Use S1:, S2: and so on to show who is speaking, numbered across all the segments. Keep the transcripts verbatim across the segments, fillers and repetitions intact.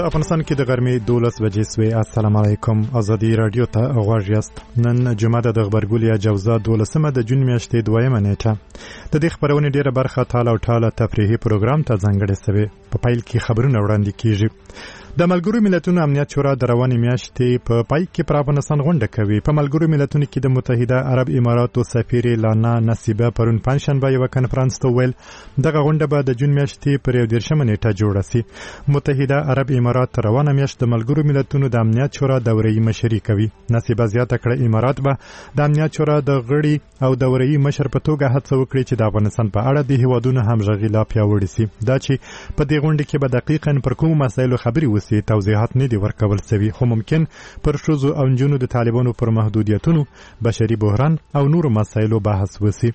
S1: افغانستان کې د غرمې دولس بجې سوې. السلام علیکم. ازادي رادیو ته غواړ یاست. نن جمعه د خبرګولیا جوزا دولسمه د جون میاشتې دویمه نیټه. د دې خبرونې ډیره برخه تاله او ټاله تفریحي پروګرام ته ځانګړې شوې. په پایل کې خبرونه وړاندې کیږي. د ملګرو ملتونو امنیت شورا د روانې میاشتې په پای کې پر افغانستان غونډه کوي. په ملګرو ملتونو کې د متحده عرب اماراتو سفیر لانا نصیبه پرون پنځشنبه یو کنفرانس ته ویل دغه غونډه به د جون میاشتې پر یو دیرشمه نیټه جوړه شي. متحده عرب امارات روانه میاشت د ملګرو ملتونو د امنیت شورا دوره‌ای مشري کوي. نصیبه زیاته کړه امارات به د امنیت شورا د غړي او دوره‌ای مشر په توګه هڅه وکړي چې د افغانستان په اړه د هیوادونو همغږي لا پیاوړې شي. دا چې په دې غونډه کې به دقیقاً پر کومو مسایلو خبرې وشي توضیحات نه دي ورکول شوي، خو ممکن پر ښځو او نجونو د طالبانو پر محدودیتونو، بشري بحران او نورو مسایلو بحث وشي.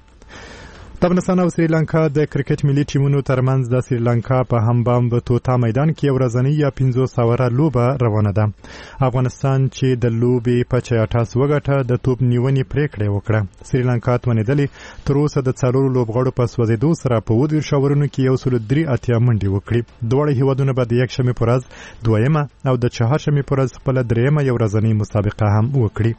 S1: د افغانستان او سریلانکا د کرکټ ملي ټیمونو ترمنځ د سریلانکا په همبام په توتا میدان کې یو ورځنۍ یا پنځوس اوره لوبه روانه ده. افغانستان چې د لوبې په چیاټاس وګټه د توپ نیونې پریکړه وکړه. سریلانکا توانیدلې تر اوسه د څلورو لوبغاړو په سوځېدو سره په ودې شاورونو کې یو سل درې اتیا منډې وکړي. دواړه هیوادونه به د یکشنبې په ورځ دویمه او د چهارشنبې په ورځ خپله دریمه یو ورځنۍ مسابقه هم وکړي.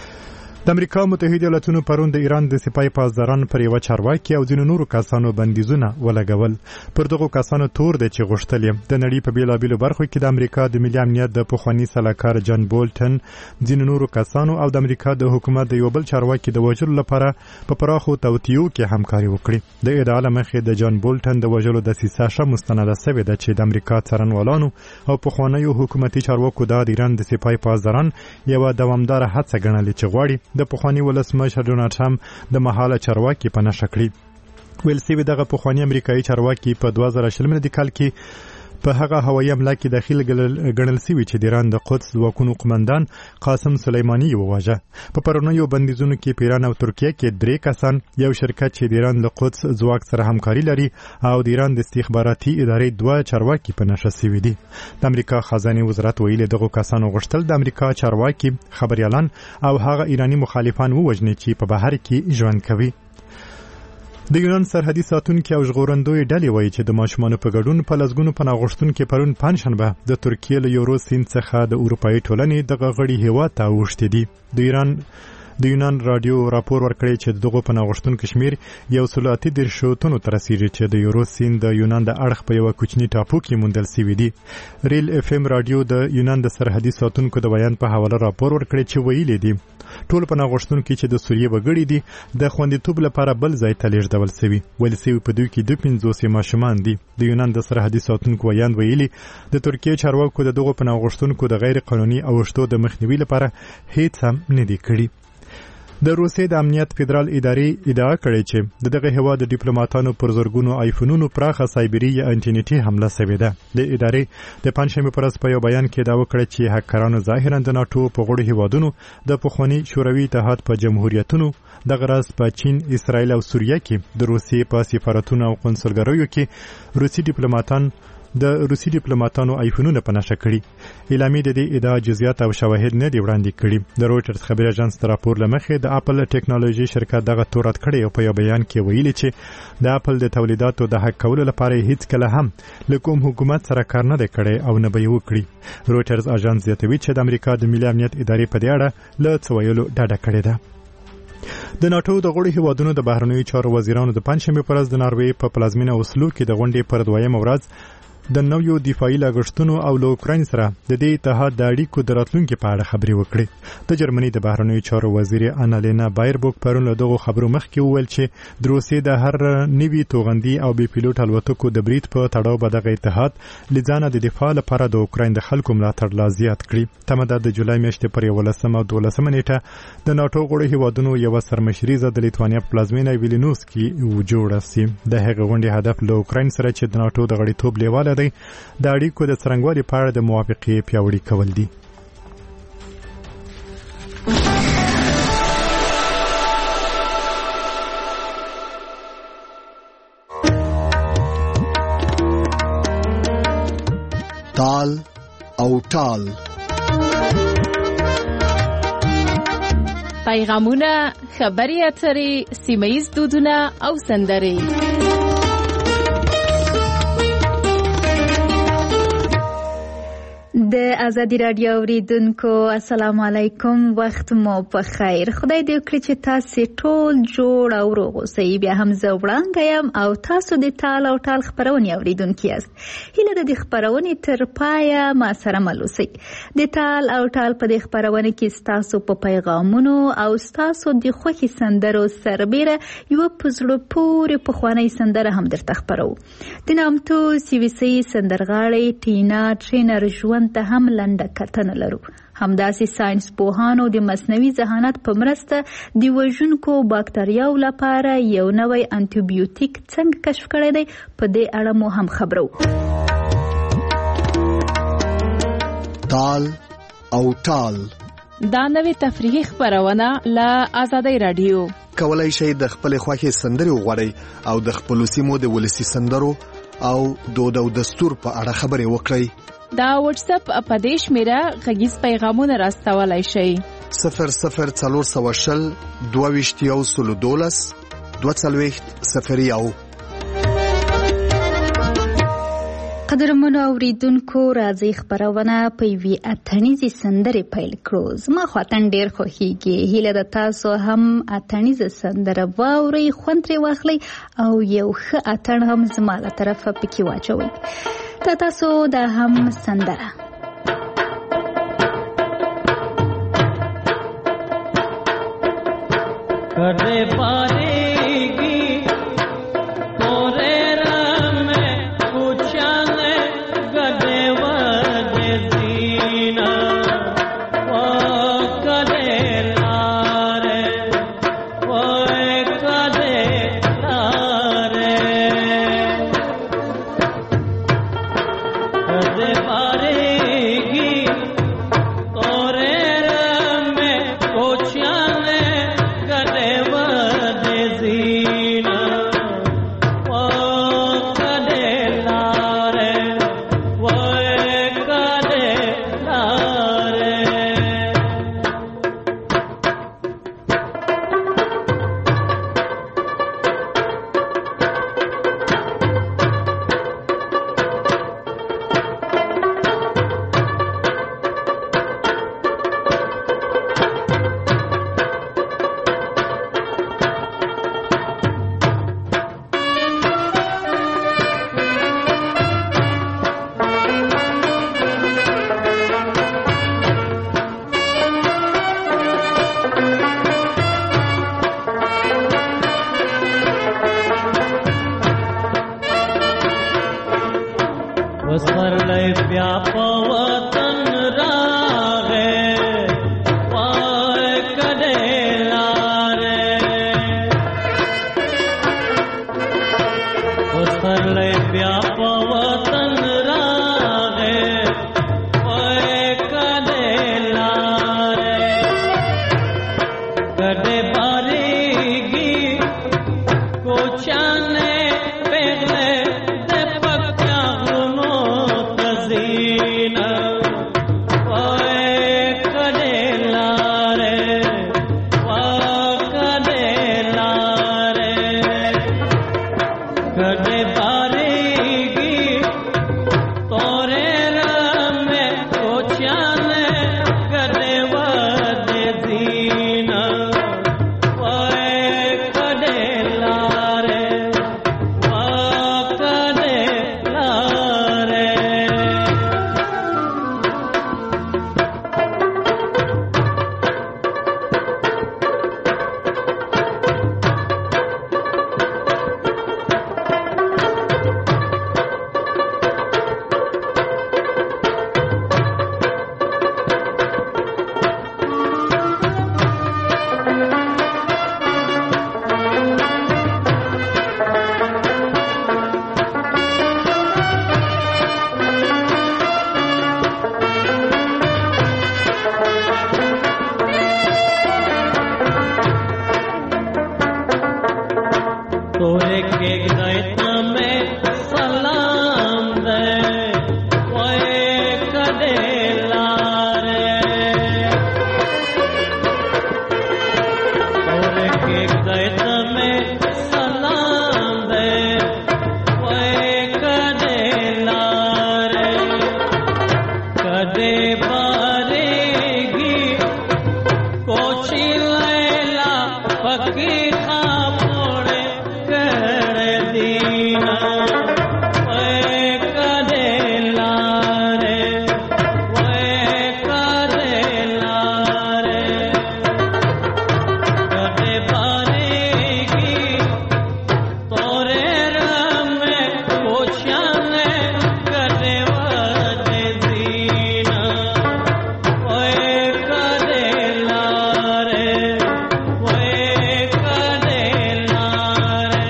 S1: د امریکا متحده ایالاتونو پرون د ایران د سپای پاسداران پر یو چارواکي او ځینو نورو کسانو بندیزونه ولګول. پر دغو کسانو تور دی چې غوښتل د نړۍ په بیلابیلو برخو کې د امریکا د ملي امنیت د پخواني سلاکار جان بولټن، ځینو نورو کسانو او د امریکا د حکومت د یو بل چارواکي د وژلو لپاره په پراخو توطیو کې همکاري وکړي. د ادعا له مخې د جان بولټن د وژلو دسیسه ښه مستنده شوې ده چې د امریکا څارنوالانو او پخوانیو حکومتي چارواکو دا د ایران د سپای پاسداران یوه دوامداره هڅه ګڼلې چې غواړي د پخواني ولسمشر ډونالډ ټرمپ د مهاله چارواکي په نښه کړي. ویل سوي دغه پخواني امریکایي چارواکي په دوه زره شل میلادي کال کې په هغه هوایي حمله کې داخل ګڼل سوي چې د ایران د قدس ځواکونو قمندان قاسم سلیماني وواژه. په پرونیو بندیزونو کې په ایران او ترکیه کې درې کسان، یو شرکت چې د ایران د قدس ځواک سره همکاري لري او د ایران د استخباراتي ادارې دوه چارواکي په نښه سوي دي. د امریکا خزانه وزارت ویلي دغه کسانو غوښتل د امریکا چارواکي، خبريالان او هغه ایرانی مخالفان ووژني چې په بهر کې ژوند کوي. د یونان سرحدي ساتونکي او ژغورندوی ډلې وایي چې د ماشومانو په ګډون په لسګونو پناه غوښتونکي پرون پنځشنبه د ترکیې له یورو سیند څخه د اروپایي ټولنې دغه غړي هیواد ته اوښتي دي. د ایران د یونان رادیو راپور ورکړی چې دغه پناه غوښتونکو شمیر یو سل اته دېرش تنو ته رسیږي چې د یورو سیند د یونان د اړخ په یوه کوچني ټاپو کې موندل سوي دي. ریل اف ام رادیو د یونان د سرحدي ساتونکو د بیان په حواله راپور ورکړی چې ویلي دي ټول پناه غوښتونکي چې د سوریې وګړي دي د خوندیتوب لپاره بل ځای ته لیږدول سوي. ویل سوي په دوی کې دوه پنځوس ماشومان دي. د یونان د سرحدي ساتونکو ویان ویلي د ترکیې چارواکو د دغو پناه غوښتونکو د غیر قانوني اوښتو د مخنیوي لپاره هیڅ هم نه دي کړي. د روسیې د امنیت فدرال ادارې ادعا کړې چې د دغه هیواد د ډیپلوماټانو پر زرګونو آیفونونو پراخه سایبري یا انټرنیټي حمله شوې ده. د ادارې د پنځشنبې په ورځ په یو بیان کې دعوه کړې چې هکرانو ظاهراً د ناټو په غړو هیوادونو د پخواني شوروي اتحاد په جمهوریتونو دغه راز په چین، اسرائیل او سوریه کې د روسیې په سفارتونو او قونسلګریو کې روسي ډیپلوماټان د روسي ډیپلوماټانو آیفونونه په نښه کړي. اعلامیې د دې ادعا جزئیات او شواهد نه دي وړاندې کړي. د رویټرز خبري اژانس د راپور له مخې د اپل ټیکنالوژي شرکت دغه تور رد کړی او په یو بیان کې ویلي چې د اپل د تولیداتو د حق کولو لپاره هیڅ کله هم له کوم حکومت سره کار نه دی کړی او نه به یې وکړي. رویټرز اژانس زیاتوي چې د امریکا د ملي امنیت ادارې په دې اړه له څه ویلو ډډه کړې ده. د ناټو د غړو هیوادونو د بهرنیو چارو وزیرانو د پنځشنبې په ورځ د ناروې په پلازمینه اوسلو کې د غونډې پر دویمه ورځ د نویو دفاعي لګښتونو او له اوکراین سره د دې اتحاد د اړیکو د راتلونکي په اړه خبرې وکړې. د جرمني د بهرنیو چارو وزیر انالینا بایربوک پرون له دغو خبرو مخکې وویل چې د روسیې د هر نوي توغندي او بې پیلوټ الوتکو د برید په تړاو به دغه اتحاد له ځانه د دفاع لپاره د اوکراین د خلکو ملاتړ لا زیات کړي. تمه ده د جولای میاشتې پر یولسمه او دولسمه نیټه د ناټو غړو هیوادونو یوه سرمشریزه د لیتوانیا په پلازمینه ویلنیوس کې جوړه سي. د هغې غونډې هدف له اوکراین سره چې د ناټو د غړیتوب لیواله دی د اړیکو د څرنګوالي په اړه د موافقې پیاوړي کول دي.
S2: تال او ټال
S3: پیغامونه، خبري اترې، سیمه‌ییز دودونه او سندرې.
S4: د ازادي رادیو اوریدونکو السلام علیکم، وخت مو په خیر. خدای دې وکړي چې تاسو ټول جوړ او روغ اوسئ. بیا هم زه وړاندې یم او تاسو د ټال او ټال خبرونه اوریدونکي یاست. هیله ده د خبرونې تر پایه ما سره مل اوسئ. د ټال او ټال په دې خبرونه کې تاسو په پیغامونو او تاسو د خوښي سندرو سربېره یو په زړه پورې پخوانی سندره هم درته خبرو. د نامتو سی وي سي سندرغاړی ټینا ټرینر ژوند ته هم لنډه کتنه لرو. همداسې ساينس پوهانو د مصنوعي ذهانت په مرسته د وژونکو باکتریاو لپاره یو نوی انټي بیوټیک څنګه کشف کړی دی، په دې اړه مو هم خبرو.
S2: تال او ټال
S3: دا نوی تفریحي خبرونه له آزادۍ رادیو.
S2: کولای شئ د خپل خوښې سندرې وغواړئ او د خپل سیمو د ولسی سندرو او دود او دستور په اړه خبرې وکړئ.
S3: دا واتس اپ په دې شمیره غږیز پیغامونه راستولای شئ.
S2: صفر صفر څلور سوه شل دوه ویشت یو سلو دولس دوه څلوېښت صفر یو.
S4: قدرمنو اوریدونکو، راځي خبرونه په یوې اتڼیزې سندرې پیل کړو. زما خو اتڼ ډېر خوښیږي. هیله ده تاسو هم اتڼیزه سندره واورئ، خوند ترې واخلئ او یو ښه اتڼ هم زما له طرفه پکې واچوئ. تا تاسو دا هم سندره
S5: کدے پاریگی تورے رام پوچھانے گدے ودے زینا وہ کدے لارے وہ کدے لارے کدے پاریگی تورے رام پوچھانے گدے ودے زینا पकी खापोड़े करे दीना वे करे लारे वे करे लारे करे बारेगी तोरे रमे पोछाने करे वादे दीना वे करे लारे वे करे लारे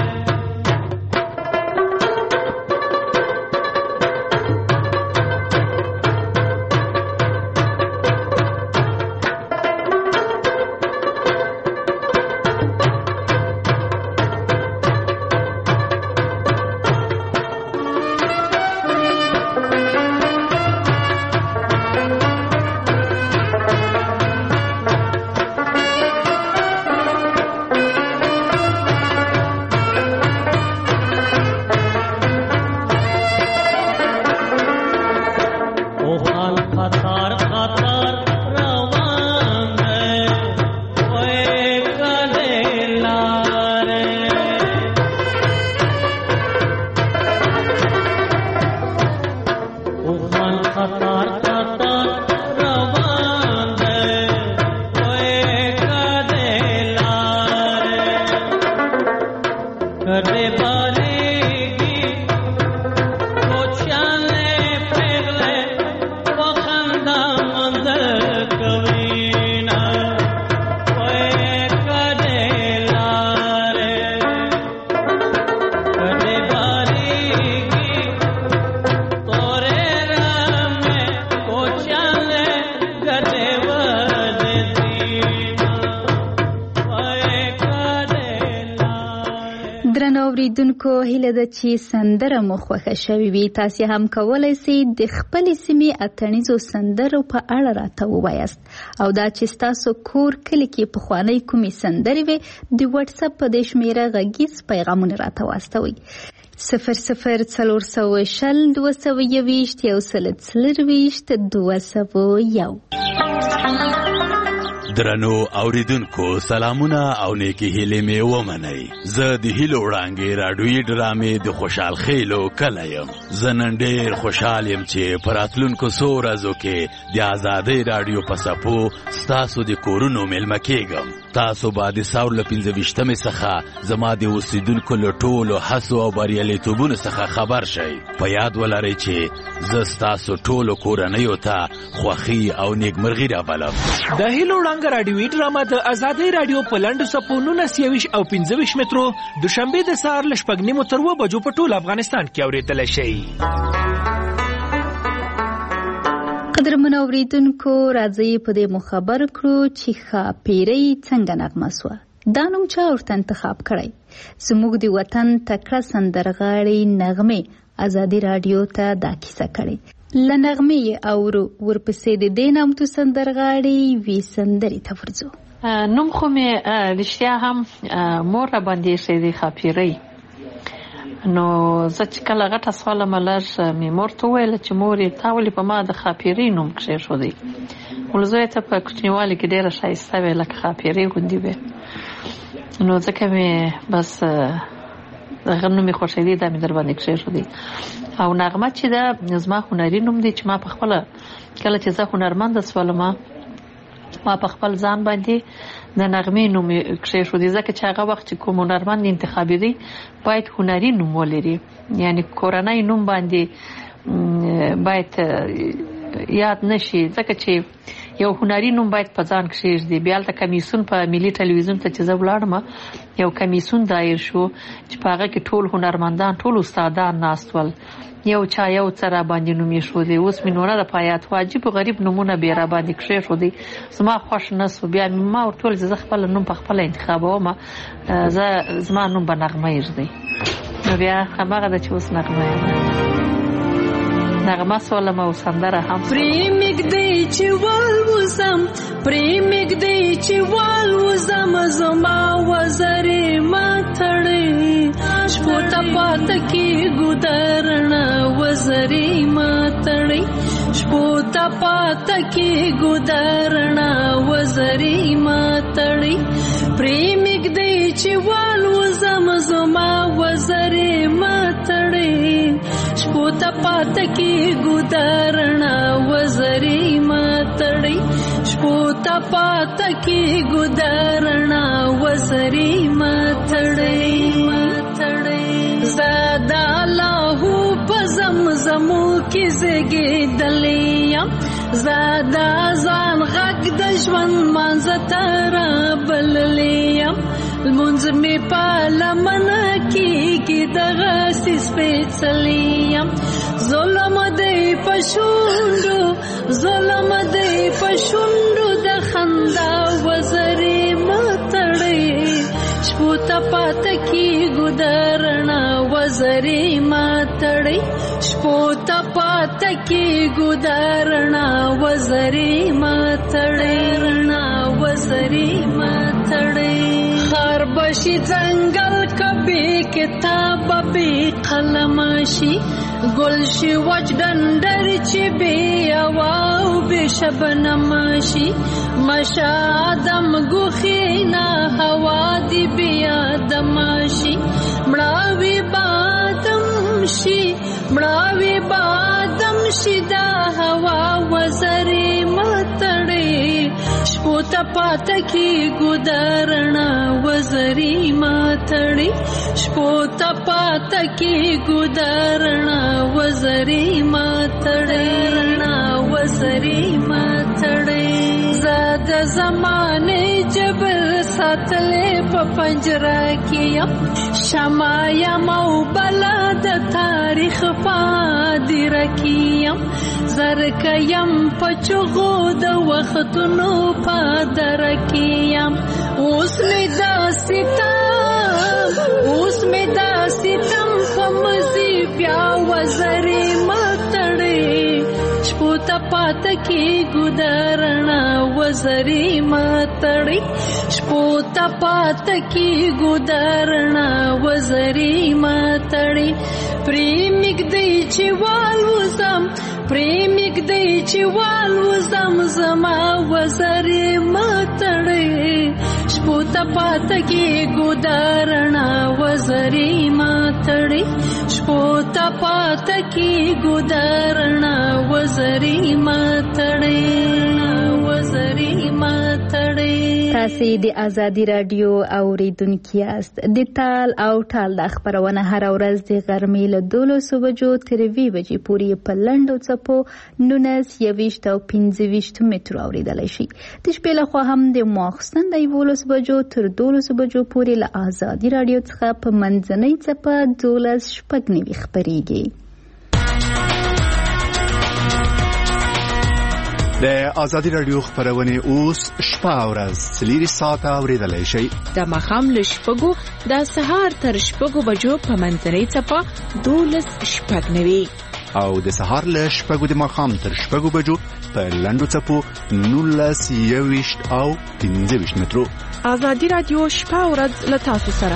S5: ओहाल खतार खतार रवान वे करे लारे ओहाल खतार खतार रवान वे करे लारे करे बारेगी पोछाने पेगले वखंदा मंदर कवीना वे करे लारे करे बारेगी तोरे रमे पोछाने करे वदे दीना वे करे लारे
S4: درنو اوریدونکو هیله ده چې سندره مو خوښه شوې وي. تاسې هم کولی سئ د خپلې سیمې اتڼیزو سندرو په اړه راته ووایاست او دا چې ستاسو کور کلي کې پخوانۍ کومې سندرې وې د وټساپ په دې شمېره غږیز پیغامونه راته واستوئ. صفر صفر څلور سوه شل دوه سوه یوویشت یو سل څلرویشت دوه سوه یو.
S6: درنو اوریدونکو سلامونه او نیکی هیلې مې ومنئ. زه د هیلو وړانګې راډیویي ډرامې د خوشحال خیلو کلی یم. زه نن ډېر خوشحال یم چې په راتلونکو څو ورځو کې د ازادۍ راډیو په څپو ستاسو د کورونو میلمه کېږم. تاسو به د ساور له پنځه ویشتمې څخه زما د اوسېدونکو له ټولو هڅو او بریالیتوبونو څخه خبر شئ. په یاد ولرئ چې زه ستاسو ټولو کورنیو ته خوښي او نیکمرغي رابلم.
S7: د هیلو وړانګه راډیویي ډرامه د ازادۍ راډیو په لنډو څپو نولس یوویشت او پنځه ویشت مترو دوشنبې د سهار له شپږ نیمو تر اوه بجو په ټول افغانستان کې اورېدلی شئ.
S4: قدرمنو اوریدونکو راځئ په دې مو خبر کړو چې ښاپیرۍ څنګه نغمه سوه. دا نوم چا ورته انتخاب کړی؟ زموږ د وطن تکړه سندرغاړې نغمې ازادي راډیو ته دا کیسه کړې. له نغمې یې اورو، ورپسې د دې نامتو سندرغاړې وي سندرې ته ورځو.
S8: نوم خو مې رښتیا هم مور را باندې ایښی دی ښاپیرۍ. نو زه چې کله غټه سوالمه لږ مې مور ته وویله چې مورې تا ولې په ما د ښاپیرۍ نوم کښېښودی. ول زوی ته په کوچنیوالي کې ډېره ښایسته وې لکه ښاپیرۍ غوندې وې. نو ځکه مې بس دغه نوم مې خوښېدی دا مې در باندې کښېښودی. او نغمه چې ده زما هنري نوم دی چې ما په خپله کله چې زه هنرمنده سولمه ما په خپل ځان باندې د نغمې نوم کښېښودی. ځکه چې هغه وخت چې کوم هنرمند انتخابېدی باید هنري نوم ولري، یعنی کورنی نوم باندې باید یاد نشي. ځکه چې یو هنري نوم باید په ځان کښېږدي. بیا هلته کمیسیون په ملي ټلویزیون ته چې زه ولاړم یو کمیسیون دایر شو چې په هغه کې ټول هنرمندان ټول استادان ناست ول. یو چا یو څه را باندې نوم ایښودی. اوس مې نو نه ده په یاد، خو عجیب غریب نومونه بیا را باندې کښېښودی. زما خوښ نه سو. بیا ما ورته وویل چې زه خپله نوم په خپله انتخابومه، زه زما نوم به نغمه ایږدی. نو بیا هماغه ده چې اوس نغمه یم. نغمه سولم او سندره هم
S9: پرې مږدی چې والوزم، پرې مږدی چې والوزم، زما وزرې ما تړې شپو ته پاته کېږو درڼه وزرې ما تړې شپو ته پاته کېږو درڼه وزرې ما تړې پرې زما وزرې ماتړې شپو ته پاته کېږو دارڼا وزرې ماتړې شپو ته پاته کېږو دارڼا وزرې ماتړې زادا لاهو په زمزمو کې زېږېدلې یم زادا ځان غږ د ژوند منځه ته رابللې یم لمونځ مې په لمنه کېږي دغسې سپېڅلی یم ظلم دی په شونډو ظلم دی په شونډو د خندا وزرې ماتړې شپو ته پاته کېږو د رڼا وزرې ماتړې شپو ته پاته کېږو د رڼا وزرې ماتړې رڼا وزرې ماتړې خار بشي ځنګل کبي کتاب به قلم شي ګل شي وچ ډنډر چې بې هوا او بې شبنم شي مشه آدم ګوښې نه هوا دې بې آدم شي مړاوي بادم شي مړاوي بادم شي دا هوا وزرې ماتړې شپو ته پاته کېږو د رڼا وزرې ماتړې شپو ته پاته کېږو د رڼا وزرې ماتړې رڼا وزرې ماتړې زه د زمانې جبر ساتلې په پنجره کې یم شمع یم او بلا د تاریخ په هدیره کې یم زرکه یم په چغو د وختونو په دره کې یم اوس مې داسې تم اوس مې داسې تم په مزي بیا وزرې ماتړې شپو ته پاته کېږو د رڼا وزرې ماتړې شپو ته پاته کېږو د رڼا وزرې ماتړې پرې مږدی چې والوزم پرې مږدی چې والوزم زما وزرې ماتړې شپو ته پاته کېږو د رڼا وزرې ماتړې شپو ته پاته کېږو د رڼا وزرې ماتړې وزرې ماتړې
S4: تاسې د ازادي راډیو اوریدونکي یاست د تال او ټال د خپرونه هره ورځ د غرمې له دولسو بجو تر اووه بجې پورې په لنډو څپو نولس یوویشت او پنځه ویشت مترو اورېدلی شي د شپې لخوا هم د ماخوستن د یولس بجو تر دولسو بجو پورې له ازادي راډیو څخه په منځنۍ څپه دولس شپږ نوي خپرېږي.
S2: د ازادي راډیو خبرونه اوس شپه او ورځ څلور ساعته اوریدلای شي
S10: د ماښام له شپږو د سهار تر شپږو بجو په منځنۍ څپه دولس شپږ نوي
S2: او د سهار له شپږو د ماښام تر شپږو بجو په لنډو څپو نولس یوویشت او پنځه ویشت مترو.
S10: ازادي راډیو شپه او ورځ له تاسو سره.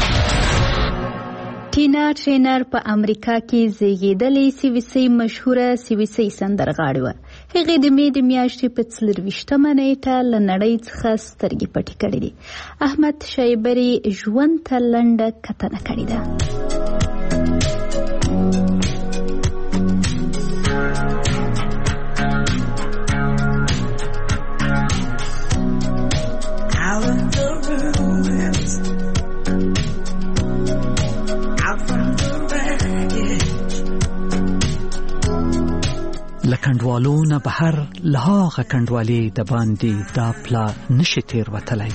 S4: ټینا ټرینر په امریکا کې زیږېدلې سیویسي مشهوره سیویسي سندرغاړې وه. هغې د مې د میاشتې په څلرویشتمه نیټه له نړۍ څخه سترګې پټې کړې دي. احمد شایبري ژوند ته لنډه کتنه کړې ده.
S11: لکندوالو نه بهر لهاغه کندوالي د باندې دا پلا نشي تیر وتلی.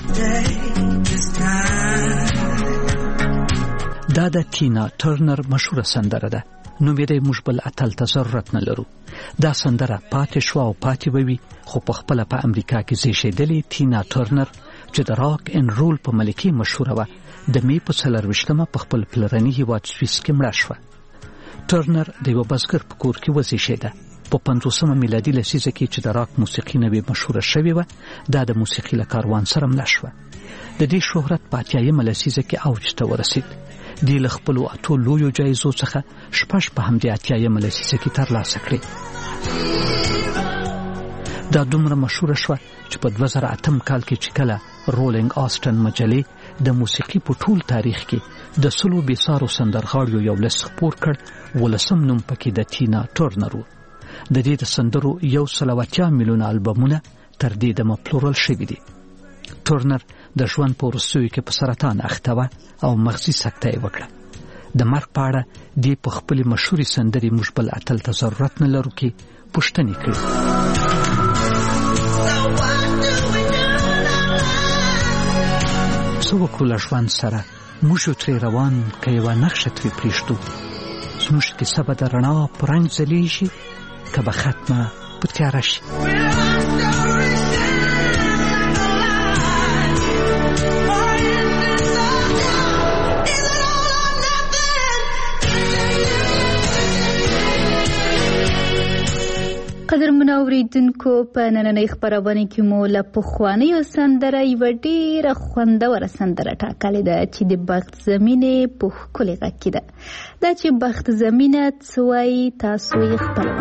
S11: دا د ټینا ټرنر مشهوره سندره ده. نوم یې د موږ بل اتل ته ضرورت نه لرو. دا سندره پاتې شوه او پاتې به وي، خو په خپله په امریکا کې زیږېدلې ټینا ټرنر چې د راک ان رول په ملکې مشهوره وه، د مې په څلرویشتمه په خپل پلرني هېواد سویس کې مړه شوه. ټرنر د یوه بزګر په کور کې وزیږېده. په پنځوسمه میلادي لسیزه کې چې د راک موسیقي نوې مشهوره شوې وه، دا د موسیقي له کاروان سره مله شوه. د دې شهرت په اتیایمه لسیزه کې اوج ته ورسید. دې له خپلو اتو لویو جایزو څخه شپږ په همدې اتیایمه لسیزه کې ترلاسه کړې. دا دومره مشهوره شوه چې په دوه زره اتم کال کې چې کله رولینګ آسټن مجلې د موسیقي په ټول تاریخ کې د سلو بېسارو سندرغاړیو یو لست خپور کړ. ولسم نوم پکې د ټینا ټرنر و. د دې د سندرو یو سل او اتیا میلیونه البمونه تر دې دمه پلورل شوي دي. ټرنر د ژوند په وروستیو کې په سرطان اخته وه او مغزي سکته یې وکړه. د مرګ په اړه دې په خپلې مشهورې سندرې موږ بل اتل ته ضرورت نه لرو کې پوښتنې کړې. څه وکړو له ژوند سره؟ موږ یو ترې روان که یوه نقشه ترې پرېږدو. زموږ کیسه به د رڼا په رنګ ځلیږي که به ختمه په تیاره شي.
S4: قدرمن اوریدونکو، په نننۍ خپرونه کې مو له پخوانیو سندره یوه ډېره خوندوره سندره ټاکلې ده چې د بخت زمینې په ښکلي غږ کې ده. دا چې بخت زمینه څه وایي تاسو یې خپله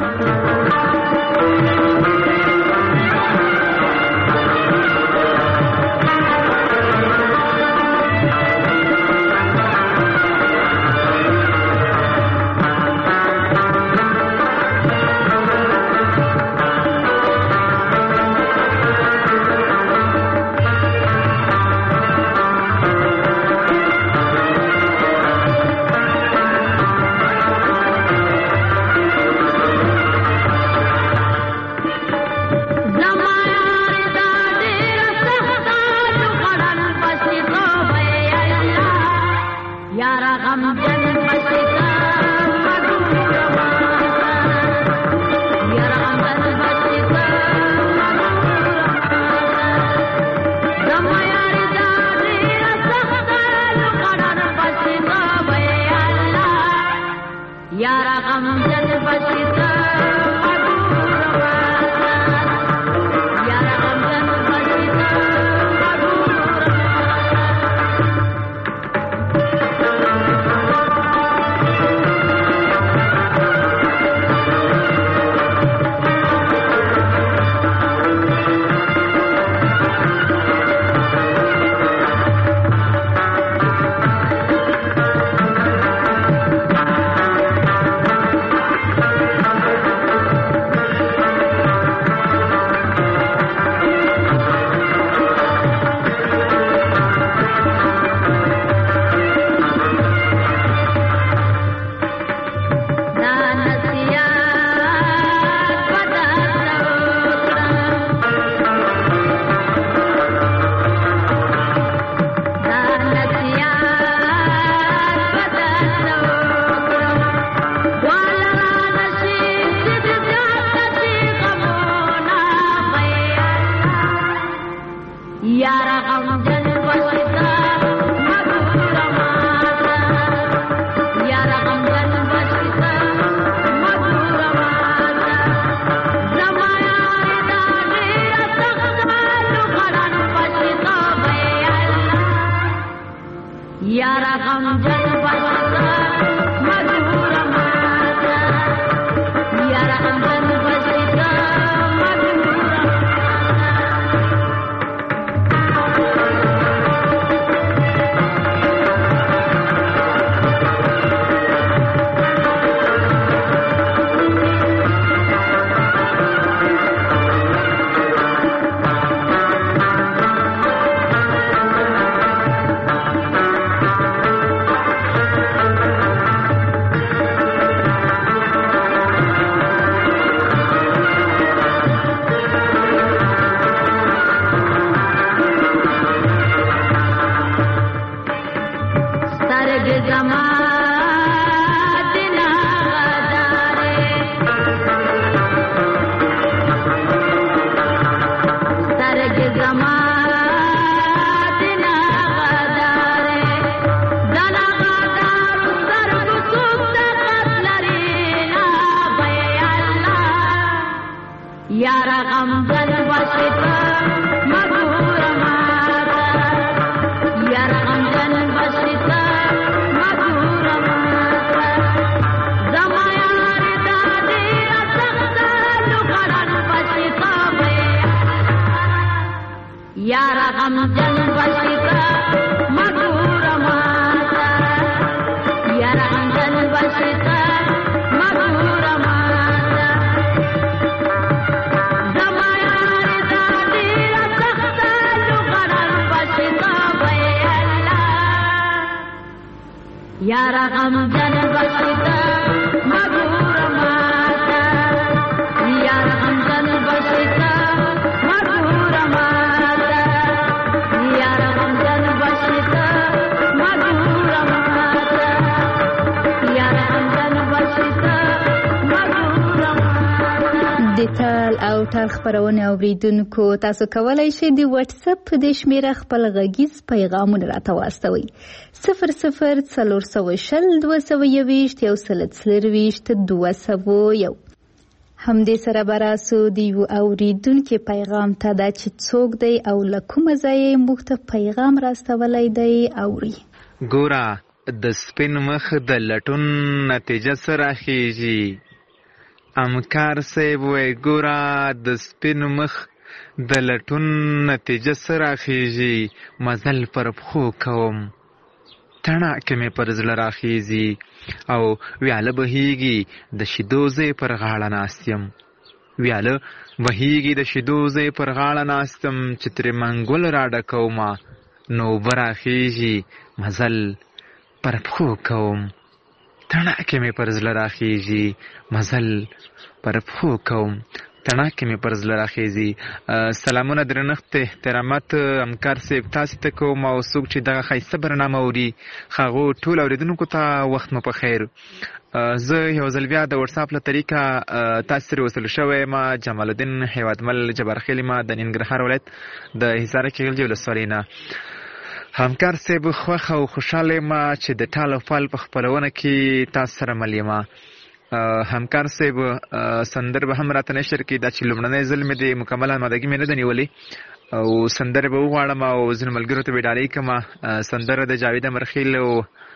S9: Yara یارا غمجن بشتا مگور ماتا یارا غمجن بشتا مگور ماتا یارا غمجن بشتا مگور ماتا یارا غمجن بشتا مگور ماتا.
S4: د تال او ټال خپرونه اوریدونکو تاسو کولای شئ د واتس اپ په د شمیره خپل غږیز پیغامونه راته واستوئ صفر صفر څلور سوه شل دوه سوه یوویشت یو سل څلرویشت دوه سوه یو. همدې سره به راسو د یو اوریدونکي پیغام ته دا چې څوک دی او له کومه ځایه یې موږ ته پیغام راستولی دی اوري.
S12: ګوره د سپین مخ د لټون نتیجه څه راخیږي؟ امکار صاحب وی ګوره د سپین مخ د لټون نتیجه څه راخیږي؟ مزل پر پښو کوم تڼاکې مې پر زړه راخیږي او ویاله بهیږي د شیدو ځای پر غاړه ناست یم ویاله بهیږي د شیدو ځای پر غاړه ناست یم چې ترې منګول راډکومه نو اوبه راخیږي مزل پر پښو کوم تڼاکې مې پر زړه راخیږي مزل پر پښو کوم تڼاکې مې پر زړه راخیږي. سلامونه درنښت احترامات همکار صاحب تاسې ته کوم او څوک چې دغه ښایسته برنامه اوري هغو ټول اورېدونکو ته وخت مو په خیر. زه یو ځل بیا د وټساپ له طریقه تاسې سره وصل شوی یم جمال الدین هیوادمل جبارخیل یم د ننګرهار ولایت د حصار کیږلجې ولسوالۍ نه. همکار صاحب خوښ او خوشحاله یم چې د ټال او فال په خپرونه کې تاسو سره مل یم. همکار صاحب سندر به هم راته نشر کړي دا چې لومړنی ځل مې د مکمل آمادګي مې نه ده نیولې او سندرې به وغواړم او ځینو ملګرو ته به ډالۍ کړم. سندره د جاوید امرخیل او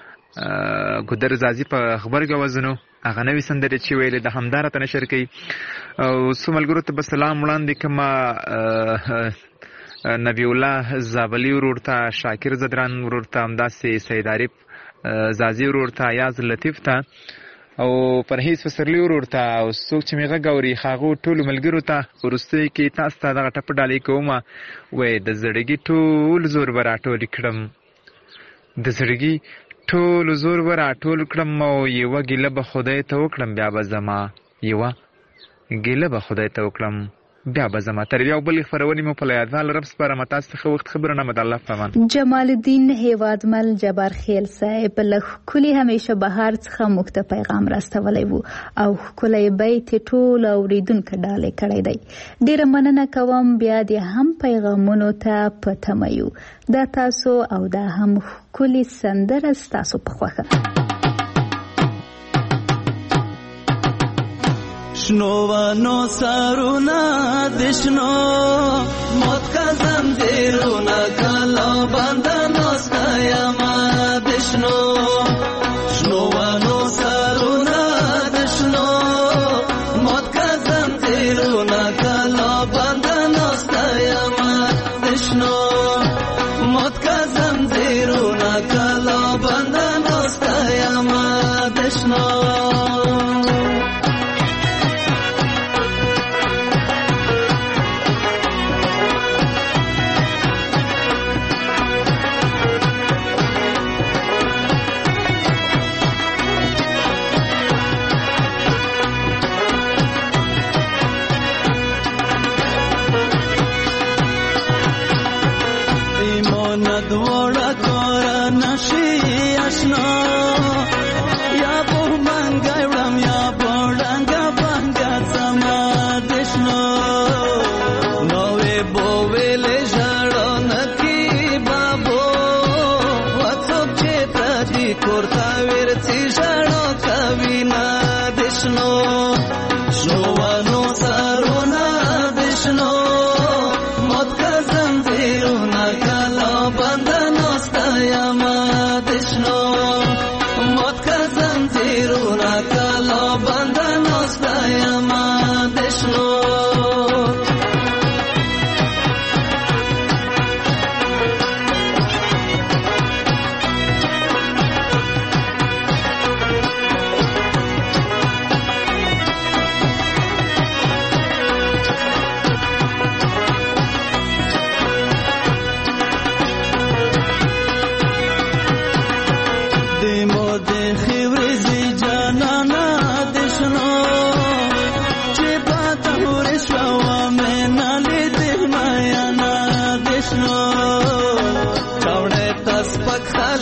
S12: ګودر زازي په غبرګ اوازونو هغه نوې سندرې چې ویلې د همدا راته نشر کړي او څو ملګرو ته به سلام وړاندې کړم. نبی الله زابلی ورور ته، شاکر زدران ورور ته، همداسې سید عارف زازي ورور ته، یاز لطیف ته او پرهیز پسرلی ورور ته او څوک چې مې غږ اوري هغو ټولو ملګرو ته وروستیو کې تاسو ته دغه ټپه ډالۍ کومه وایي د زړګي ټول زور به راټول کړم د زړګي ټول زور به راټول کړم او یوه ګیله به خدای ته وکړم بیا به زما یوه ګیله به خدای ته وکړم بیا به زما تر یو بلې خپرونې مو په یادوال رب سپارم تاسو څخه وخت خبرونه مد الله په امان.
S4: جمال الدین هیوادمل جبارخیل صاحب له ښکلي همیشه بهار څخه موږ ته پیغام راستولی و او ښکلی بیت یې ټول اورېدونکو ډالۍ کړی دی. ډېره مننه کوم بیا د هم پیغامونو ته په تمه یو. دا تاسو او دا هم ښکلې سندره ستاسو په خوښه.
S5: شنوانو سارونا دشنو موت کا زنجیرونا کلا بندنو ستایما دشنو شنوانو سارونا دشنو موت کا زنجیرونا کلا بندنو ستایما دشنو موت کا زنجیرونا کلا بندنو ستایما دشنو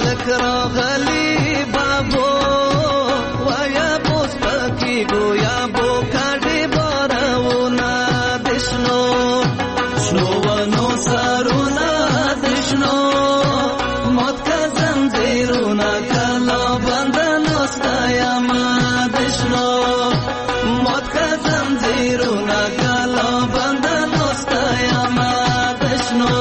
S5: مالک راغلی بابو وایا پوس پکی گویا بو کاډي بارونه دشنو شنو ونو سرونه دشنو موت کا زنجیرونه کلا بندنو ستایما دشنو موت کا زنجیرونه کلا بندنو ستایما دشنو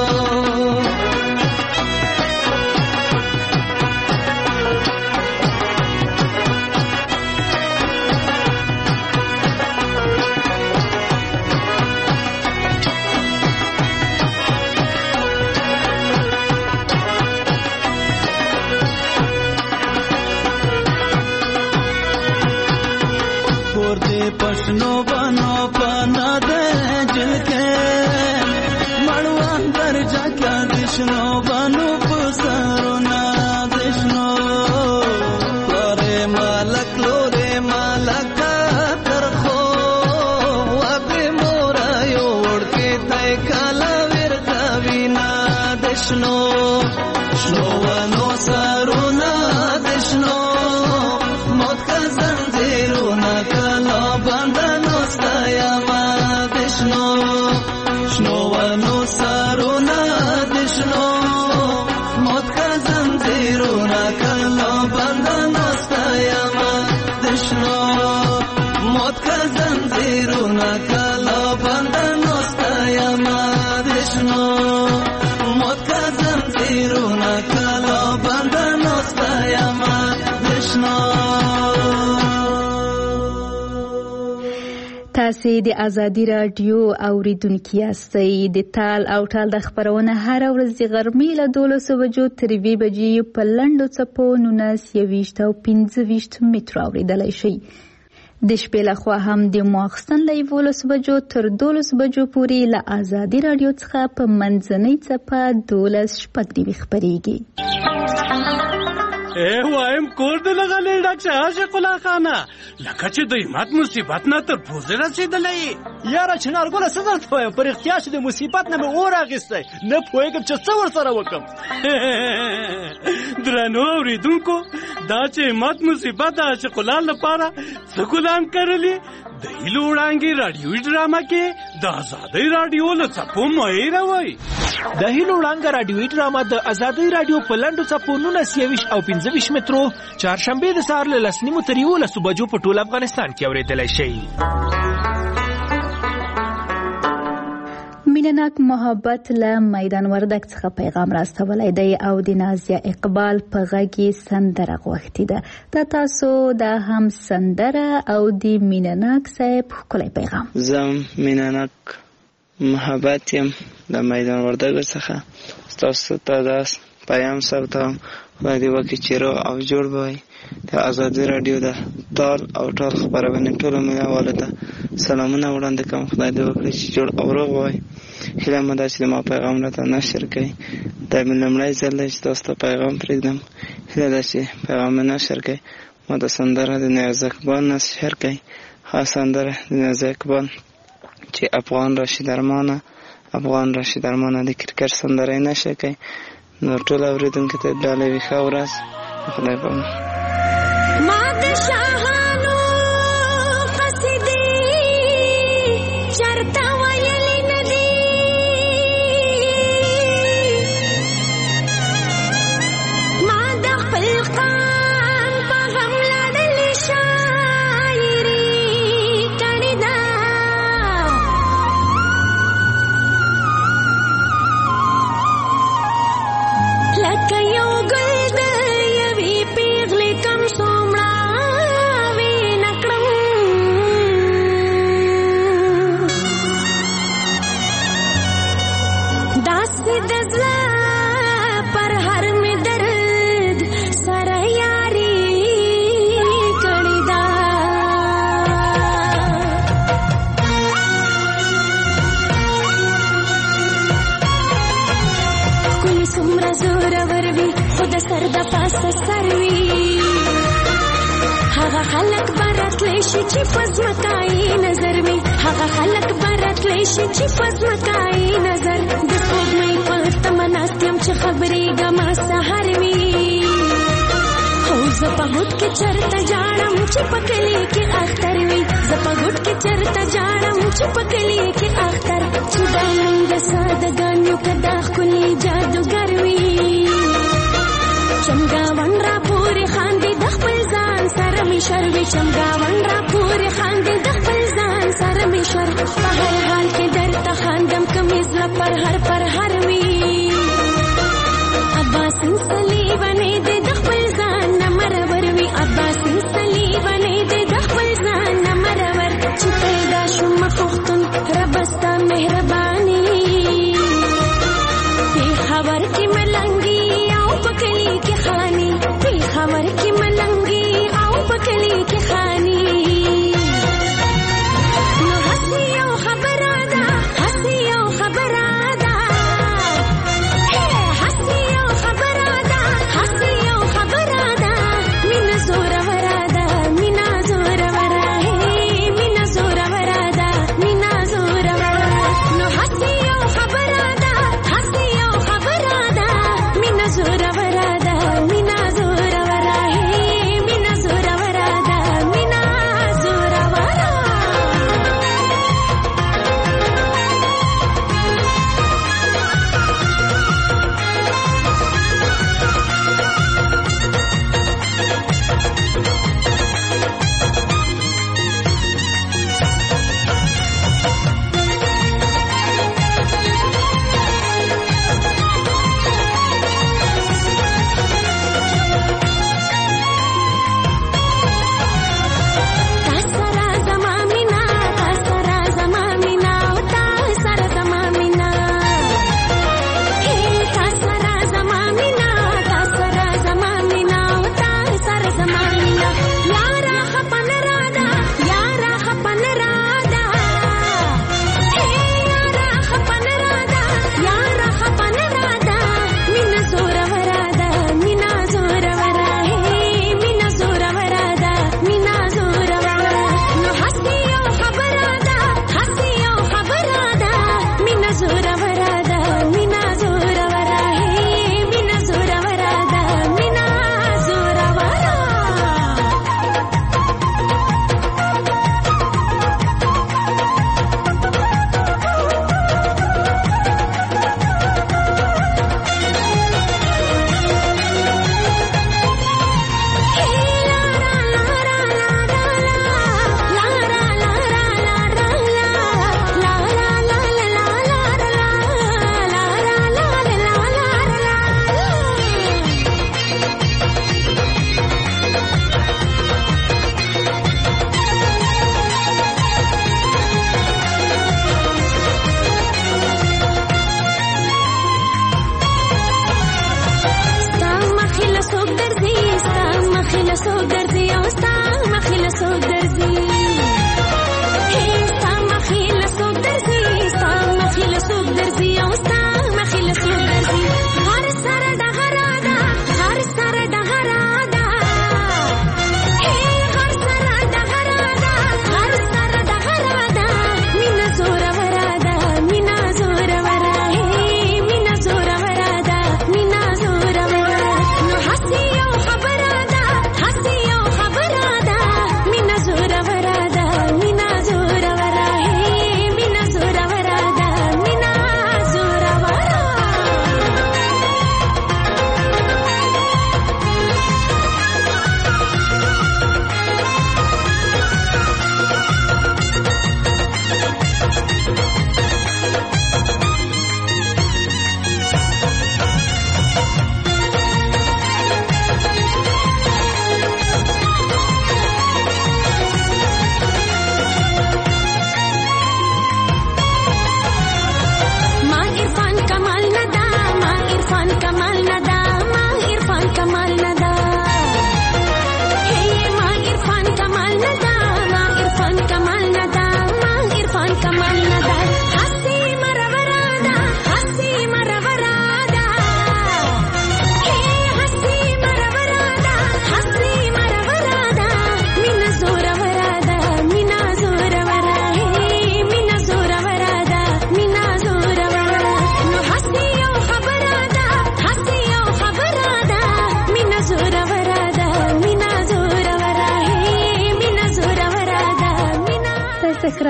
S5: पशनो बनो पना दे जिनके मड़वान पर जाकर दिशनो बनो पुसरो ना दिशनो लोरे मालक लोरे मालक तरखो वापे मोरा योड़ के तय काला विरता विना दिशनो शनो वनो सरो ना दिशनो मौत का जंजीरो ना कला बंधनो स्तयमा दिशनो शनो वनो सरो ना दिशनो मौत का जंजीरो ना कला बंधनो स्तयमा दिशनो मौत का जंजीरो ना कला बंधनो स्तयमा दिशनो मौत का जंजीरो ना कला बंधनो स्तयमा दिशनो
S4: تاسې د ازادي راډیو اوریدونکي یاستئ. د تال او ټال د خپرونه هره ورځ د غرمې له دولسو بجو تر یوې بجې په لنډو څپو نولس یوویشت او پنځه ویشت مترو اورېدلی شئ. د شپې لخوا هم د ماخستن له یولسو بجو تر دولسو بجو پورې له ازادي راډیو څخه په منځنۍ څپه دولس شپږ نوي خپرېږي.
S13: اے وایم کور دې لغلې ډاکټر عاشق الله خانه لکه چې د همت مصیبت نه تر پوزې رسېدلی
S14: یاره چنارګله څه درته وایم په رښتیا چې د مصیبت نه مې اور اخیستی نه پوهېږم چې څه ورسره وکړم.
S13: درنو اورېدونکو دا چې همت مصیبت د عاشق الله لپاره څه ګلان کرلي د هیلو وړانګې راډیوي ډرامه کې د ازادۍ راډیو له څپو مه هېروئ.
S7: د هیلو وړانګه راډیوي ډرامه د ازادۍ راډیو په لنډو څپو نولس یوویشت او پنځه ویشت مترو چهارشنبې د سهار له لس نیمو تر یولسو بجو په ټول افغانستان کې اورېدلی شئ.
S4: مینهناک محبت له میدان وردګ څخه پیغام راستولی دی او د نازیه اقبال په غږ یې سندره غوښتې ده. دا تاسو دا هم سندره او د مینهناک صاحب ښکلی پیغام.
S15: زه مینهناک محبت یم د میدان وردګ څخه ستاسو ته دا پیام ثبتوم. خدای دې وکړي چې روغ او جوړ به وئ. د ازادي راډیو د تال او ټال خپرونې ټولو مینهوالو ته سلامونه وړاندې کوم. خدای دې وکړي چې جوړ او روغ به وئ. هیله مه ده چې د ما پیغام راته نشر کړئ. دا مې لومړی ځل دی چې تاسو ته پیغام پرېږدم. هیله ده چې پیغام مې نشر کړئ. ما د سندره د نیاز اقبال نشر کړئ. ښه سندره د نیاز اقبال چې افغان راشد ارمانه افغان راشد ارمانه د کرکټ سندره یې نشر کړئ. نو ټول اورېدونکو ته ډالۍ وي ښه ورځ. خدای پاک
S9: ما د شاهانو قصیدې چرته ویلې نه دي ما د خپل قام په غم لړلې شاعري کړې ده لکه یو ګل د یوې پیغلې کم څومره وې نکړم داسې د زړه پر هر مې درد سره یاري کړې ده ښکلې څومره زورور وي خو د سر د پاسه سر وي هغه خلک به راتلی شي چې په ځمکایي نظر وي هغه خلک به راتلی شي چې په ځمکایي نظر د سپوږمۍ په تمه ناست یم چې خبرېږم سهار وي زپګوت کې چرته جاړم چې پکلی کې اختر وي زپګوت کې چرته جاړم چې پکلی کې اختر چې دا ننګ سادګانو کدا خولي جادوګر وي چمګاون را پورې خاندي د خپل ځان سره می شروي چمګاون را پورې خاندي د خپل ځان سره می شر په هر حال کې درته خاندم کمیز پر هر پر هر وي عباس صلیبانه دې د خپل ځان نمرور وي عباس صلیبانه دې د خپل ځان نمرور چې پیدا شوم پختون ربستا مهرباني په خبر کې ملنګي او پکلی کې خاني په خبر کې ملنګي او پکلی کې خاني نو حسي او خبر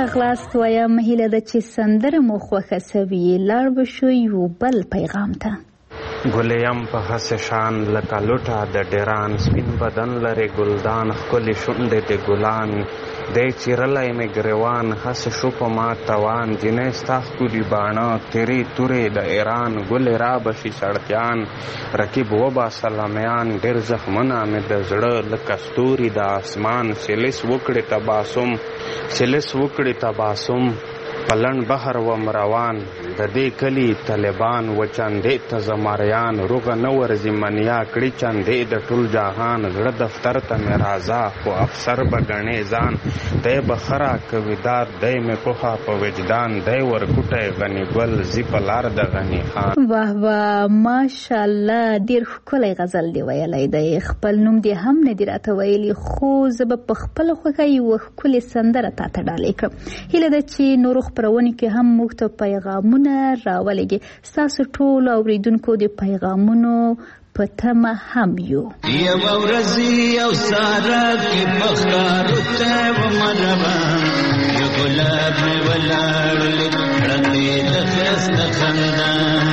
S4: راغلاست وایم هیله ده چې سندره مو خوښه سوي. لاړ به شو یو بل پیغام ته.
S16: ګلیم په هسې شان لکه لوټه د ډیران، سپین بدن لري ګلدان، ښکلې شونډې د ګلان، دی چیرلی مې ګریوان، هسې شو په ما توان، جنۍ ستا ښکلي باڼه تیرې تورې د ایران، ګلې را بشي سړکیان، رقیب وباسه لمیان، ډېر زخمونه مې د زړه لکه ستوري د اسمان، سلیس وکړې تباسم سلیس وکړې تباسم پلن بحر و مروان، د دې کلی طالبان و چندې ته زمریان، روغه نه ورځي منیا کړي چندې د ټول جهان، زړه دفتر ته مې راځه خو افسر به ګڼې ځان، دی به خرا کوي داد، دی مې پوښه په وجدان، دی ورکوټی غني ګل زی په لار د غني خان.
S4: واه واه ماشاءالله ډېر ښکلی غزل دی ویلی دی. خپل نوم دې هم نه دی راته ویلي، خو زه به په خپله خوښه یوه ښکلې سندره تا ته ډالۍ کړم. هیله ده چې نورو خپرونې کې هم موږ ته پیغامونه راولېږي. ستاسو ټولو اورېدونکو د پیغامونو په تمه هم یو.
S5: یوه ورځ یو ساره کې په ښکارو ته ومه روان، یو ګلاب مې ولاړلې کړندې د ښایسته خندان،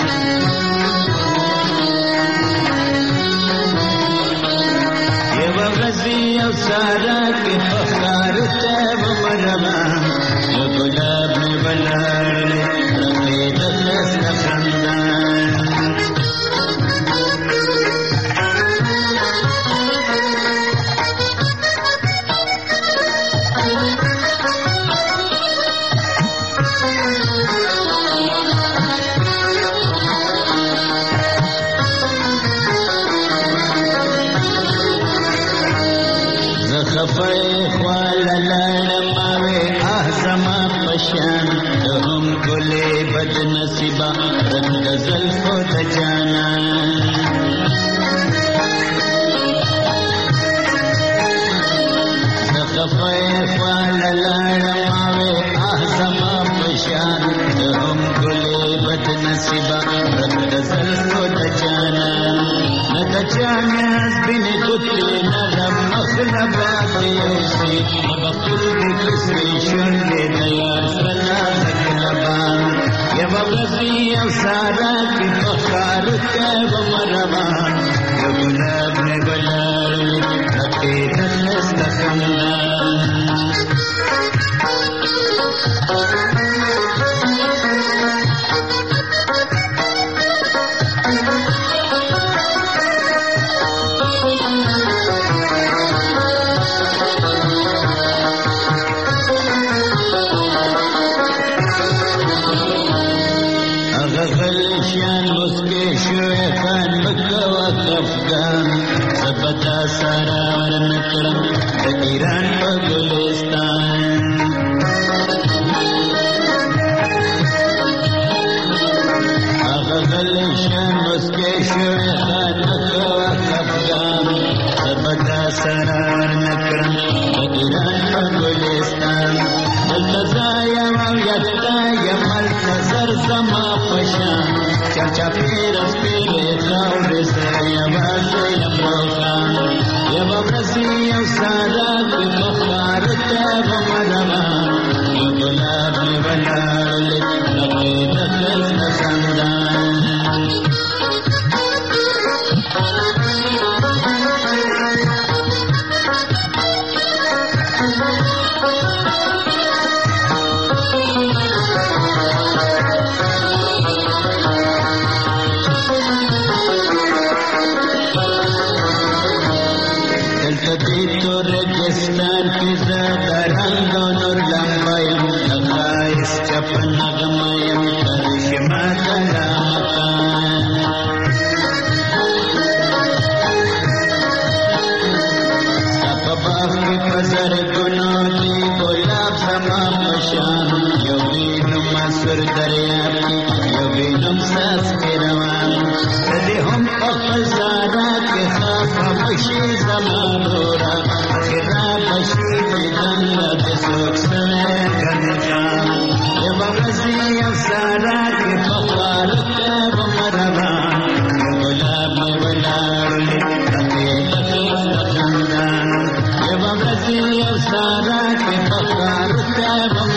S5: یوه ورځ یو ساره کې په ښکارو ته ومه روان، یو ګلاب مې ولاړلې کړندې د ښایسته خندان، خفای خواله لاړم اوې آه زما پشان، ته هم ګلې بد نصیبه رنګ د زلفو د جانان، زه خفای خواله لاړم اوې آه زما پشان، ته هم ګلې بد نصیبه رنګ د زلفو د جانان، نه د جاناز بینې ګوتې نرم مخلبات یوسي، مبخل د کسرې شونډې د یار سره نازک لبان، یوه ورځ یو ساره کې په ښکارو ته ومه روان، یو ګلاب مې ولاړلې کړکۍ د ښایسته خندان، زبدا سارا ورنکړم د ایران په ګلستان، هغه غلی شان مسکۍ شوې خان مکوه خفګان، زبدا سارا ورنکړم د ایران په ګلستان، دلته زه یم او یکتا یم هلته زر زما په شان، چاپېره سپېرې خاورې زه یوازې یم روښان، یوه ورځ یو ساره کې په ښکارو ته ومه روان، یو ګلاب مې ولاړلې کړکۍ د ښایسته خندان، ستان کې زه د رنګ او نور لمبه یم، د ښایست چپه نغمه یم، تر شمه کله مکان، ستا په باغ کې په زرګونو دي ګلاب زما په شان، یو وینم سور دریاب کې یو وینم څاڅکی روان، ته دې هم په خپل ساره کې خفه وشي زما ورورا، اخرا بشي دیدنه د څوک سوی ګنجان، یوه ورځ یو ساره کې په ښکارو ته ومه روان، یو ګلاب مې ولاړلې کړکۍ د ښایسته خندان، یوه ورځ یو ساره کې په ښکارو ته ومه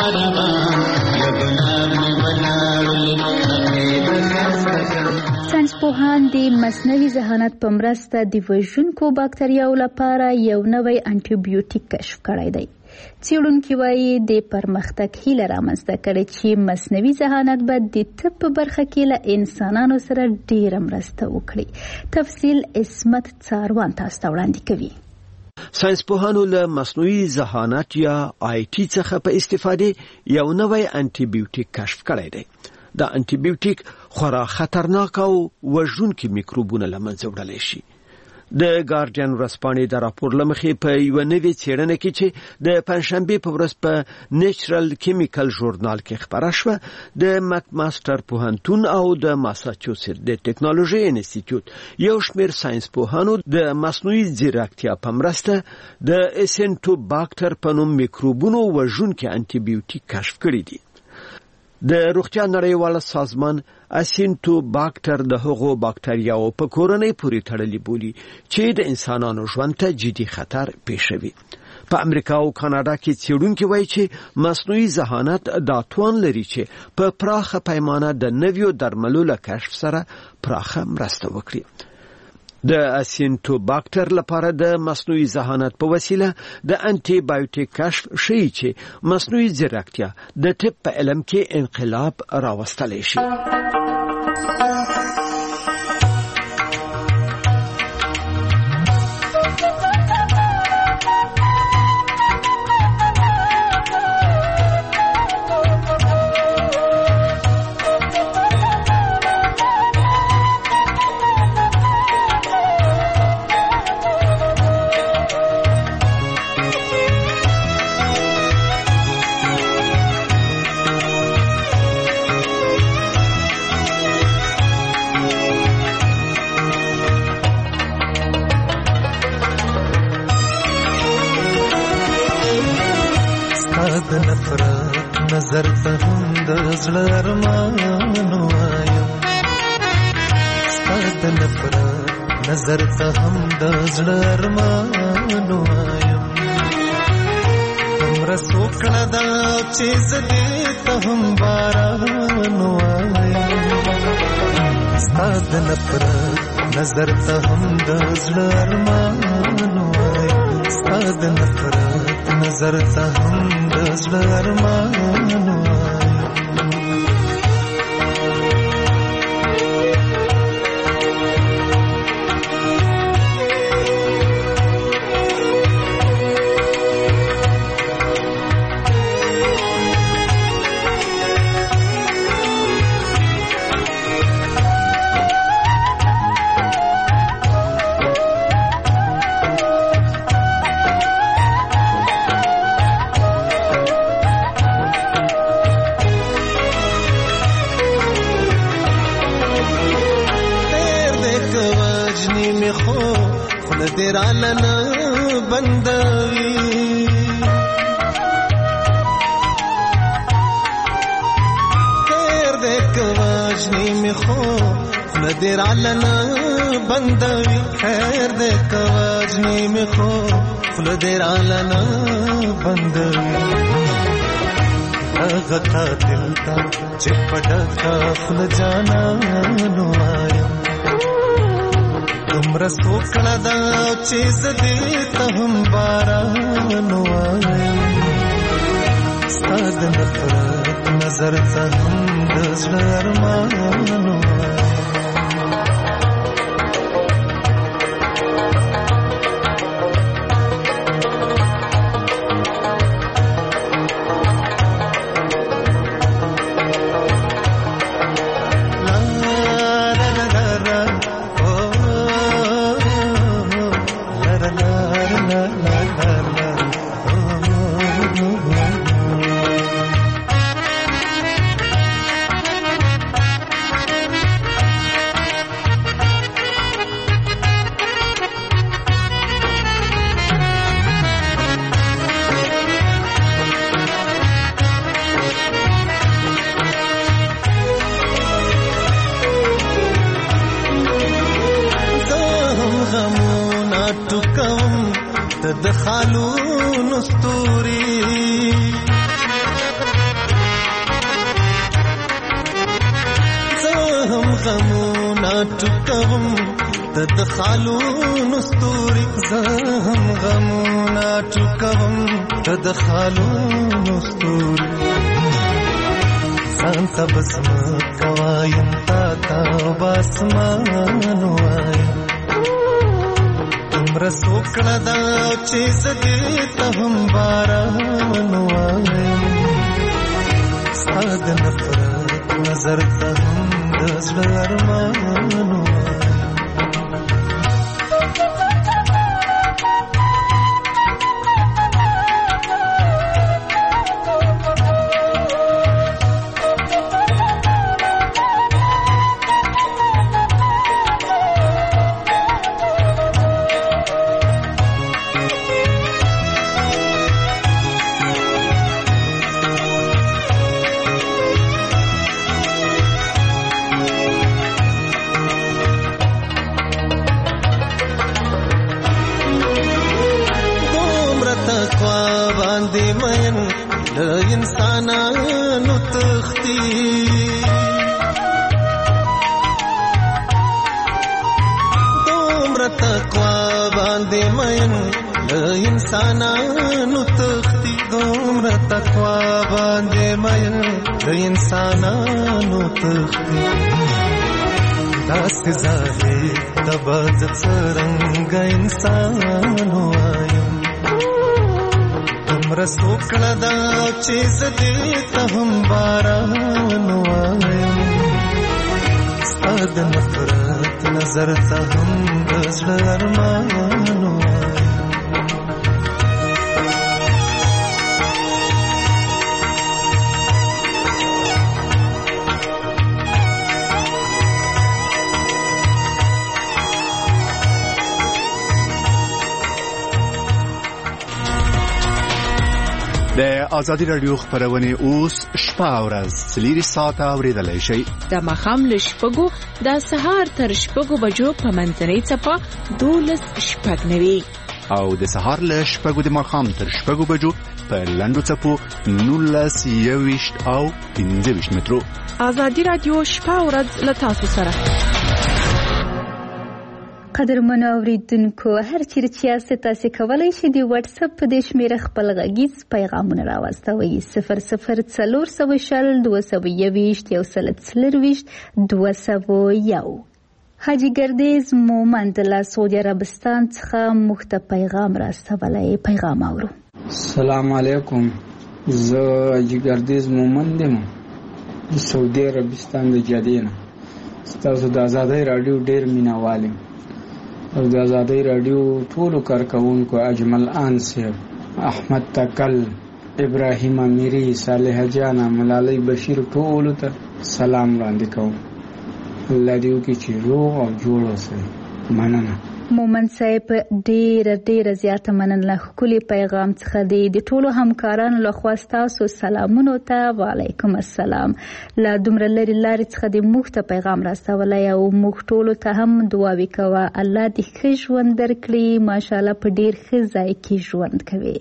S4: ساينسپوهان د مصنوعي ذهانت په مرسته د وژونکو باکتریاو لپاره یو نوی انټي بیوټیک کشف کړی دی. څېړونکي وایي د پرمختګ هیله رامنځته کړې چې مصنوعي ذهانت به د طب په برخه کې له انسانانو سره ډېره مرسته وکړي. تفصیل عصمت څاروان تاسو ته وړاندې کوي.
S17: ساينسپوهانو له مصنوعي ذهانت یا آی ټي څخه په استفادې یو نوی انټي بیوټیک کشف کړی دی. دا انټي بیوټیک خورا خطرناک او وژونکي میکروبونه له منځه وړلی شي. د ګارډین ورځپاڼې د راپور له مخې په یوه نوې څېړنه کې چې د پنجشنبې په ورځ په نیچرل کیمیکل ژورنال کې خپره شوه، د مکماستر پوهنتون او د ماساچوسیټس د ټکنالوژي انسټیټیوټ یو شمېر ساينسپوهانو د مصنوعي ځیرکتیا په مرسته د اسینټوباکټر په نوم میکروبونو وژونکي انټي بیوټیک کشف کړي دي. د روغتیا نړیواله سازمان اسینټوباکټر د هغو باکتریاو په کورنۍ پورې تړلي بولي چې د انسانانو ژوند ته جدي خطر پېښوي. په امریکا او کاناډا کې څېړونکي وایي چې مصنوعي ذهانت دا توان لري چې په پراخه پیمانه د نویو درملو له کشف سره پراخه مرسته وکړي. د اسینټوباکټر لپاره د مصنوعي ذهانت په وسیله د انټي بایوټیک کشف ښیي چې مصنوعي ځیرکتیا د طب په علم کې انقلاب راوستلی شي.
S18: نظر ته هم د زړه ارمانو وایم، ستا د نفرت نظر ته هم د زړه ارمانو وایم. دومره سوکړه ده چې زه دې ته هم باران وایم، ستا د نفرت نظر ته هم د زړه ارمانو وایم، ستا د نفرت نظر ته هم د زړه ارمانو وایم. درالنا بندوي خیر دې کواجنی می خو درالنا بندوي خیر دې کواجنی می خو درالنا بندوي غتا دل تا چپټا خپل جانا نو آیا دومره سوکړه ده چې زه دې ته هم باران وایم، ستا د نفرت نظر ته هم د زړه ارمان وایم. د خالونو ستوري زه هم غمونه غمونه ټکوم د خالونو ستوري زه هم غمونه ټکوم د خالونو ستوري ځان ته بسم کوایم تا تا باسمان وایم دومره سوکړه دا چې زه دې ته هم باران وایم ستا د نفرت نظر ته هم د زړه ارمان وایم انسانانو تختی دومره تقوا باندې مین له انسانانو تختی دومره تقوا باندې مین له انسانانو تختی داسې ظاهر د بد څرنګه انسان وایم دومره سوکړه دا چې زه دې ته هم باران وایم ستا د نفرت نظر ته هم د زړه ارمان وایم
S2: د ازادي رادیو خبرونه اوس شپه او ورځ څلور ساعته اوریدلای شئ
S10: د مخام له شپږو د سهار تر شپږو بجو په منځنۍ څپه دولس شپږ نوي
S2: او د سهار له شپږو د مخام تر شپږو بجو په لندو څپو نولس یويشت او پنځه ویشت مترو
S10: ازادي رادیو شپه او ورځ له تاسو سره
S4: قدرمن اوریدونکو هر چیرې چې یاست تاسو کولای شئ د واتس اپ په د شمیره خپل غږیز پیغامونه راوستوئ صفر صفر څلور سوه شل دوه سوه یوویشت یو سل څلرویشت دوه سوه یو حاجي ګردیز مومند له سعودي عربستان څخه موږ ته پیغام راستولی پیغام اورو
S19: السلام علیکم زه حاجي ګردیز مومند یم د سعودي عربستان د جدې نه ستاسو د ازادۍ راډیو ډېر مینهوال یم او د ازادۍ راډیو ټولو کارکوونکو اجمل آن صاحب احمد تکل ابراهیم امیری صالح جانا ملالۍ بشیر ټولو ته سلام وړاندې کوم الله دې وکړي چې روغ او جوړ اوسئ مننه
S4: مومن صاحب ډیر ډیر زیاته مننه ښکلي پیغام څخه دی د ټولو همکارانو لخوا ستاسو سلامونو ته وعلیکم السلام له دومره لرې لارې څخه د موږ ته پیغام راستولی او موږ ټولو ته هم دعاوې کوه الله دې ښه ژوند درکړي ماشاءالله په ډیر ښه ځای کې ژوند کوي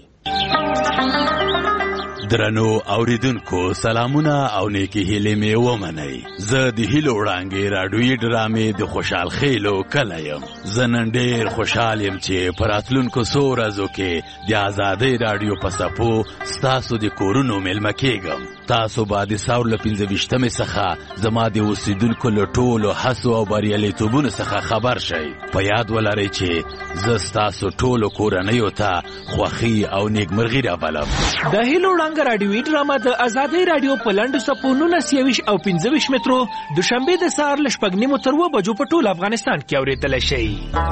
S6: درنو اوریدونکو سلامونه او نیکی هیلې مې ومنئ زه د هیلو وړانګې راډیویي ډرامې د خوشحال خیلو کلی یم زه نن ډېر خوشحال یم چې په راتلونکو څو ورځو کې د ازادۍ راډیو په څپو ستاسو د کورونو میلمه کېږم تاسو به د ساور له پنځه ویشتمې څخه زما د اوسېدونکو له ټولو هڅو او بریالیتوبونو څخه خبر شئ په یاد ولرئ چې زه ستاسو ټولو کورنیو ته خوښي او نیکمرغي رابلم
S7: د هیلو وړانګه راډیویي ډرامه د ازادۍ راډیو په لنډو څپو نولس یوویشت او پنځه ویشت مترو دوشنبې د سهار له شپږ نیمو تر اووه بجو په ټول افغانستان کې اورېدلی شئ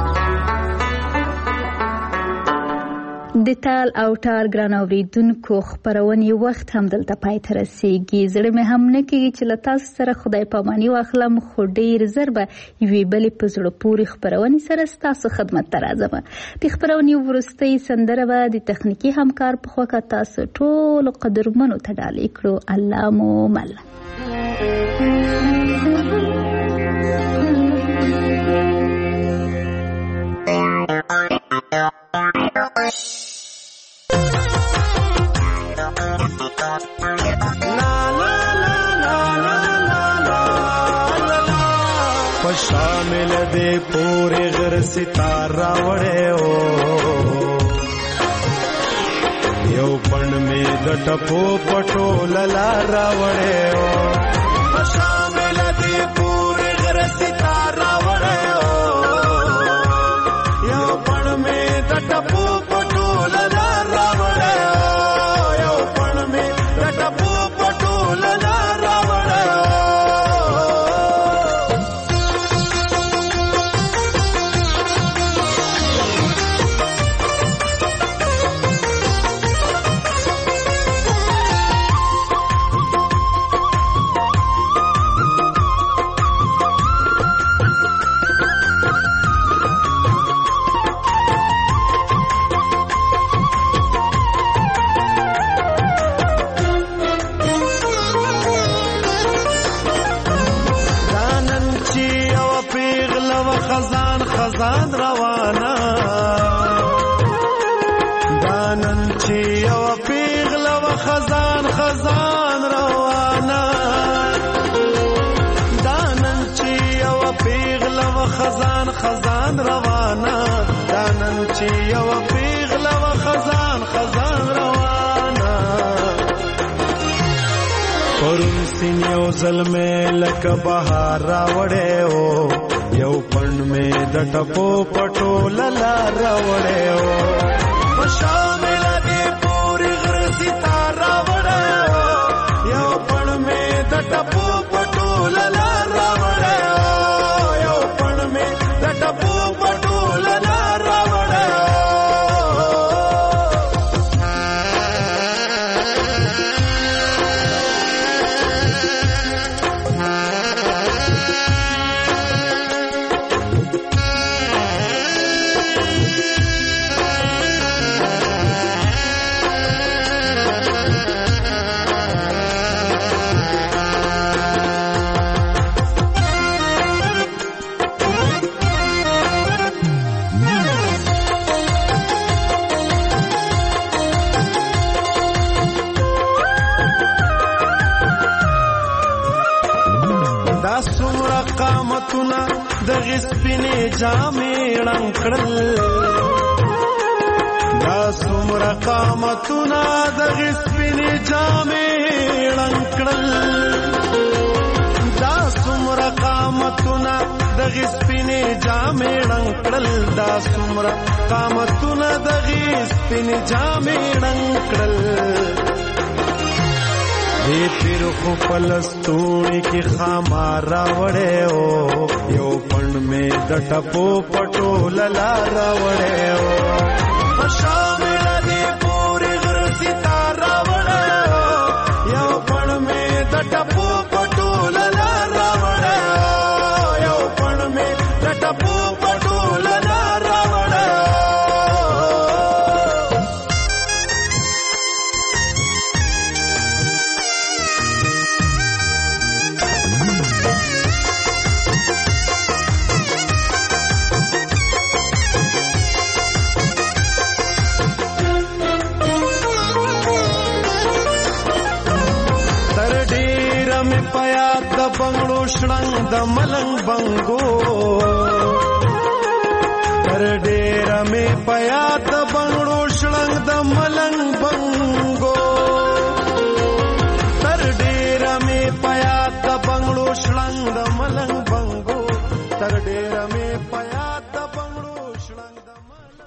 S4: د تال او ټال ګران اوریدونکو خپرونې وخت هم دلته پای ته رسیږي زړه مې هم نه کېږي چې له تاسو سره خدای پاماني واخلم خو ډېر ژر به یوې بلې په زړه پورې خپرونې سره ستاسو خدمت ته راځم د خپرونې وروستۍ سندره به د تخنیکي همکار په خوا کې تاسو ټولو قدرمنو ته ډالۍ کړو الله مو مل
S18: خوشحال غر ستاره وړې او یو پړ می د ټپو پټو للار وړې او شامل دې پورې غر ستاره وړې او یو پړ می د ټپو پټو للار وړې او یو پړ می د ټپو پټو للار وړې خزان خزان روانه دانن چې یو پیغله و خزان خزان روانه دانن چې یو پیغله و خزان خزان روانه دانن چې یو پیغله و خزان خزان روانه پرون سین یو ظلمه لک بهار راوړې او یو پړ می د ټپو پټو للار وړې او شامل دې پوری غر ستاره وړې او یو پړ می د ټپو پټو للار وړې او یو پړ می د ټپو پټو للار وړې قامتونه د غسپینې جامې ړنګ کړل دا څومره قامتونه د غسپینې جامې ړنګ کړل دا څومره قامتونه د غسپینې جامې ړنګ کړل دا څومره قامتونه د غسپینې جامې ړنګ کړل دی پیر خو پلستوړي کې خامار راوړې او یو پړ می د ټپو پټو للار وړې او شامل دې پورې غر ستاره وړې او یو پړ می د ټپو پټو للار وړې او یو پړ می د ټپو پټو للار وړې پیاد د بنگړو شړنګ د ملنګ بنګو تر ډیر مې پیاد د بنگړو شړنګ د ملنګ بنګو